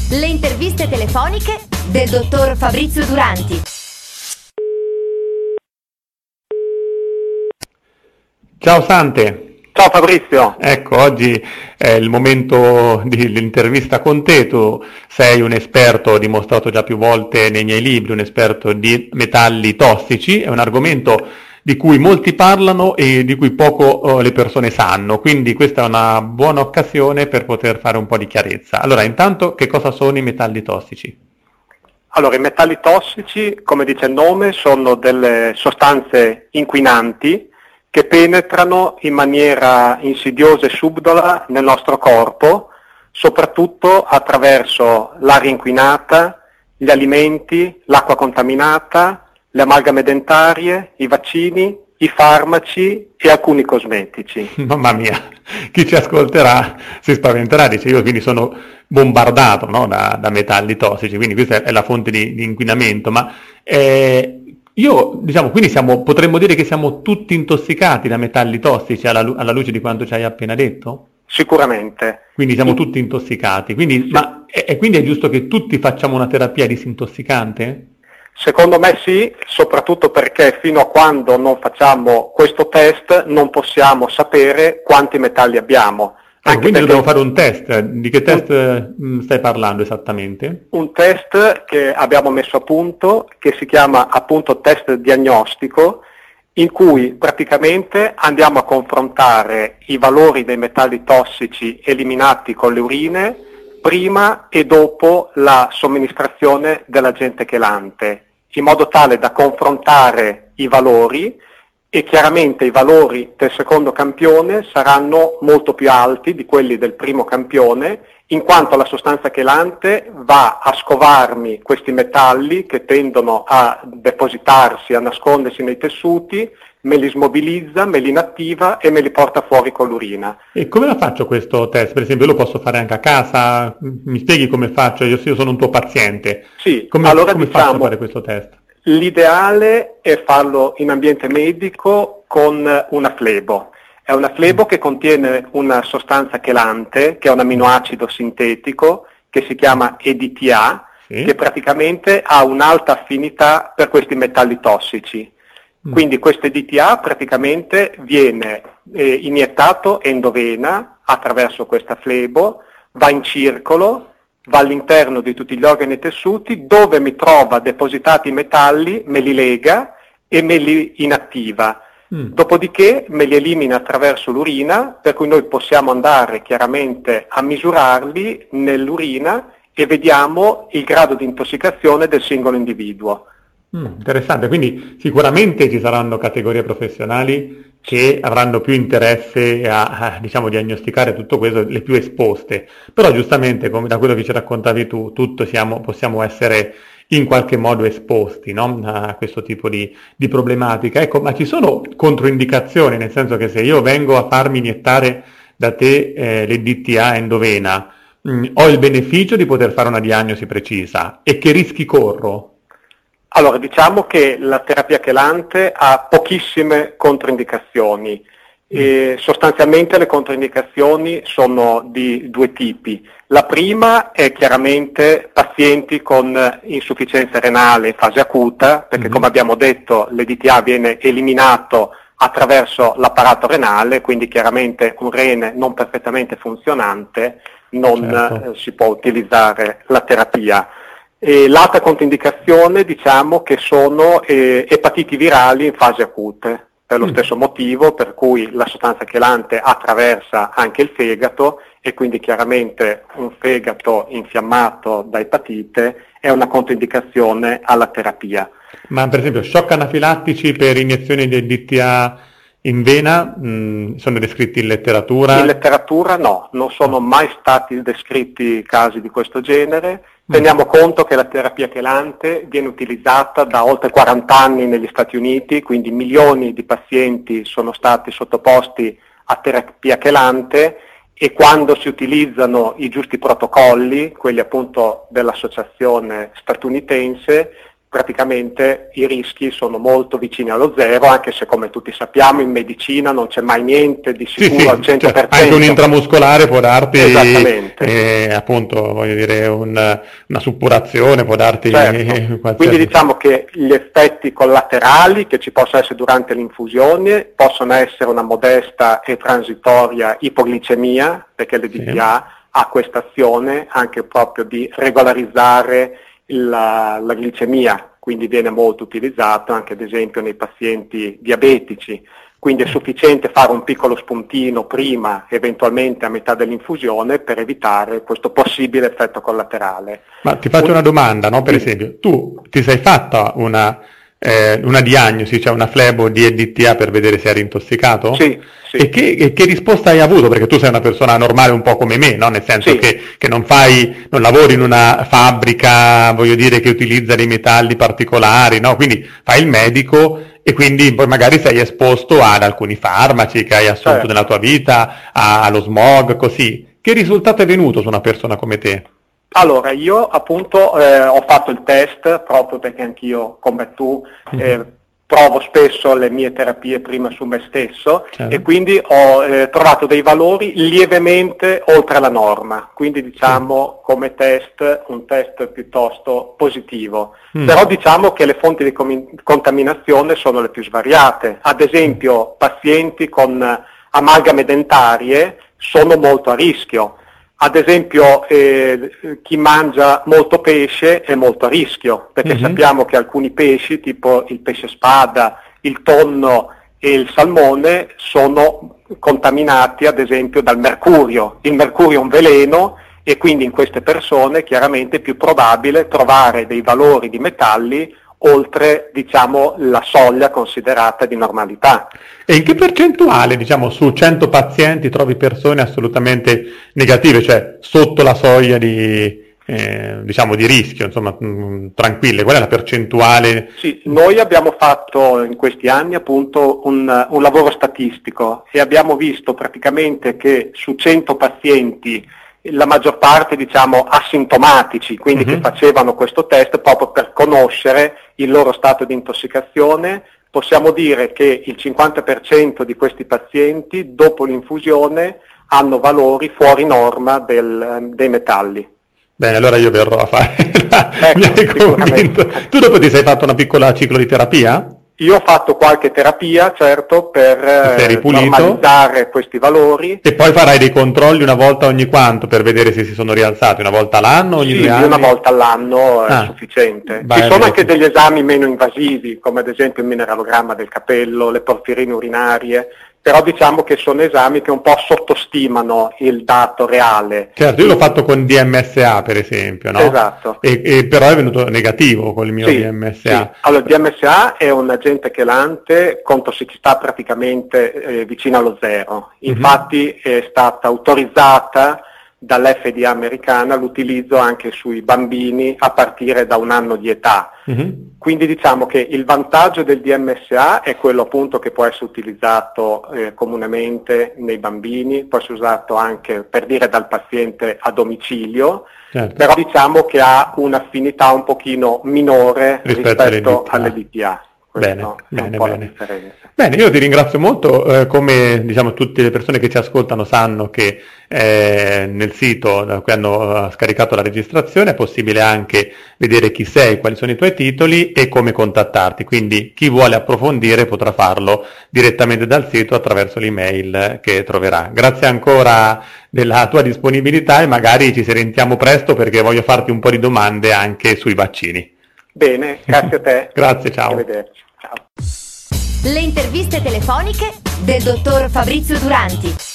Le interviste telefoniche del dottor Fabrizio Duranti. Ciao Sante. Ciao Fabrizio. Ecco, oggi è il momento dell'intervista con te. Tu sei un esperto, dimostrato già più volte nei miei libri, un esperto di metalli tossici. È un argomento di cui molti parlano e di cui poco le persone sanno, quindi questa è una buona occasione per poter fare un po' di chiarezza. Allora, intanto, che cosa sono i metalli tossici? Allora, i metalli tossici, come dice il nome, sono delle sostanze inquinanti che penetrano in maniera insidiosa e subdola nel nostro corpo, soprattutto attraverso l'aria inquinata, gli alimenti, l'acqua contaminata, le amalgame dentarie, i vaccini, i farmaci e alcuni cosmetici. Mamma mia, chi ci ascolterà si spaventerà, dice io quindi sono bombardato, no, da metalli tossici, quindi questa è la fonte di inquinamento, ma quindi potremmo dire che siamo tutti intossicati da metalli tossici alla luce di quanto ci hai appena detto? Sicuramente. Quindi siamo tutti intossicati, quindi, Sì. Quindi è giusto che tutti facciamo una terapia disintossicante? Secondo me sì, soprattutto perché fino a quando non facciamo questo test non possiamo sapere quanti metalli abbiamo. Quindi dobbiamo fare un test. Di che test stai parlando esattamente? Un test che abbiamo messo a punto, che si chiama appunto test diagnostico, in cui praticamente andiamo a confrontare i valori dei metalli tossici eliminati con le urine prima e dopo la somministrazione dell'agente chelante, in modo tale da confrontare i valori, e chiaramente i valori del secondo campione saranno molto più alti di quelli del primo campione, in quanto la sostanza chelante va a scovarmi questi metalli che tendono a depositarsi, a nascondersi nei tessuti, me li smobilizza, me li inattiva e me li porta fuori con l'urina. E come la faccio questo test? Per esempio, lo posso fare anche a casa? Mi spieghi come faccio? Io sono un tuo paziente. Sì, come faccio a fare questo test? L'ideale è farlo in ambiente medico con una flebo. È una flebo che contiene una sostanza chelante, che è un aminoacido sintetico, che si chiama EDTA, sì, che praticamente ha un'alta affinità per questi metalli tossici. Quindi questo EDTA praticamente viene iniettato endovena attraverso questa flebo, va in circolo, va all'interno di tutti gli organi e tessuti, dove mi trova depositati i metalli, me li lega e me li inattiva. Dopodiché me li elimina attraverso l'urina, per cui noi possiamo andare chiaramente a misurarli nell'urina e vediamo il grado di intossicazione del singolo individuo. Interessante, quindi sicuramente ci saranno categorie professionali che avranno più interesse a diagnosticare tutto questo, le più esposte, però giustamente, come da quello che ci raccontavi tu, possiamo essere in qualche modo esposti, no? A questo tipo di problematica. Ecco, ma ci sono controindicazioni, nel senso che se io vengo a farmi iniettare da te l'EDTA endovena, ho il beneficio di poter fare una diagnosi precisa, e che rischi corro? Allora, diciamo che la terapia chelante ha pochissime controindicazioni. Sostanzialmente le controindicazioni sono di due tipi. La prima è chiaramente pazienti con insufficienza renale in fase acuta, perché come abbiamo detto l'EDTA viene eliminato attraverso l'apparato renale, quindi chiaramente un rene non perfettamente funzionante non si può utilizzare la terapia. L'altra controindicazione diciamo che sono epatiti virali in fase acute, per lo stesso motivo per cui la sostanza chelante attraversa anche il fegato e quindi chiaramente un fegato infiammato da epatite è una controindicazione alla terapia. Ma per esempio shock anafilattici per iniezioni di DTA in vena sono descritti in letteratura? In letteratura no, non sono mai stati descritti casi di questo genere. Teniamo conto che la terapia chelante viene utilizzata da oltre 40 anni negli Stati Uniti, quindi milioni di pazienti sono stati sottoposti a terapia chelante, e quando si utilizzano i giusti protocolli, quelli appunto dell'associazione statunitense, praticamente i rischi sono molto vicini allo zero, anche se come tutti sappiamo in medicina non c'è mai niente di sicuro al 100%. Cioè, anche un intramuscolare può darti, appunto, voglio dire, una suppurazione può darti... Certo. Quindi diciamo che gli effetti collaterali che ci possono essere durante l'infusione possono essere una modesta e transitoria ipoglicemia, perché l'EDTA ha questa azione anche proprio di regolarizzare la glicemia, quindi viene molto utilizzato anche ad esempio nei pazienti diabetici, quindi è sufficiente fare un piccolo spuntino prima, eventualmente a metà dell'infusione, per evitare questo possibile effetto collaterale. Ma ti faccio una domanda, no? Per esempio, tu ti sei fatta una diagnosi, cioè una flebo di EDTA per vedere se eri intossicato? Sì. E che risposta hai avuto? Perché tu sei una persona normale un po' come me, no? Nel senso che non lavori in una fabbrica, voglio dire, che utilizza dei metalli particolari, no? Quindi fai il medico e quindi poi magari sei esposto ad alcuni farmaci che hai assunto nella tua vita, allo smog, così. Che risultato è venuto su una persona come te? Allora, io appunto ho fatto il test proprio perché anch'io, come tu, provo spesso le mie terapie prima su me stesso, e quindi ho trovato dei valori lievemente oltre la norma, quindi diciamo come test, un test piuttosto positivo. Però diciamo che le fonti di contaminazione sono le più svariate, ad esempio pazienti con amalgame dentarie sono molto a rischio. Ad esempio chi mangia molto pesce è molto a rischio, perché sappiamo che alcuni pesci, tipo il pesce spada, il tonno e il salmone, sono contaminati ad esempio dal mercurio. Il mercurio è un veleno e quindi in queste persone chiaramente è più probabile trovare dei valori di metalli oltre, diciamo, la soglia considerata di normalità. E in che percentuale, diciamo, su 100 pazienti trovi persone assolutamente negative, cioè sotto la soglia di rischio, insomma, tranquille? Qual è la percentuale? Sì, noi abbiamo fatto in questi anni appunto un lavoro statistico e abbiamo visto praticamente che su 100 pazienti la maggior parte, diciamo, asintomatici, quindi che facevano questo test proprio per conoscere il loro stato di intossicazione, possiamo dire che il 50% di questi pazienti dopo l'infusione hanno valori fuori norma dei metalli. Bene, allora io verrò a fare mi hai convinto. Tu dopo ti sei fatto una piccola ciclo di terapia? Io ho fatto qualche terapia, certo, per normalizzare questi valori. E poi farai dei controlli una volta ogni quanto per vedere se si sono rialzati? Una volta all'anno, ogni 2 anni? Una volta all'anno è sufficiente. Ci sono anche degli esami meno invasivi, come ad esempio il mineralogramma del capello, le porfirine urinarie, però diciamo che sono esami che un po' sottostimano il dato reale. Certo, io l'ho fatto con DMSA per esempio, no? Esatto. E però è venuto negativo con il mio DMSA. Sì. Allora, il DMSA è un agente chelante con tossicità praticamente vicina allo zero. Infatti è stata autorizzata dall'FDA americana l'utilizzo anche sui bambini a partire da 1 anno di età. Quindi diciamo che il vantaggio del DMSA è quello appunto che può essere utilizzato comunemente nei bambini, può essere usato anche per dire dal paziente a domicilio, però diciamo che ha un'affinità un pochino minore rispetto all'EDTA. Bene. Bene, io ti ringrazio molto, come diciamo tutte le persone che ci ascoltano sanno che nel sito da cui hanno scaricato la registrazione è possibile anche vedere chi sei, quali sono i tuoi titoli e come contattarti, quindi chi vuole approfondire potrà farlo direttamente dal sito attraverso l'email che troverà. Grazie ancora della tua disponibilità e magari ci sentiamo presto perché voglio farti un po' di domande anche sui vaccini. Bene, grazie a te. Grazie, ciao. Arrivederci. Ciao. Le interviste telefoniche del dottor Fabrizio Duranti.